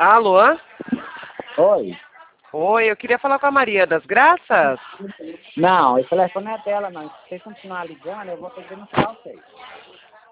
Alô? Oi? Oi, eu queria falar com a Maria das Graças. Não, esse telefone não é dela, não. Se você continuar ligando, eu vou pedir no pra vocês.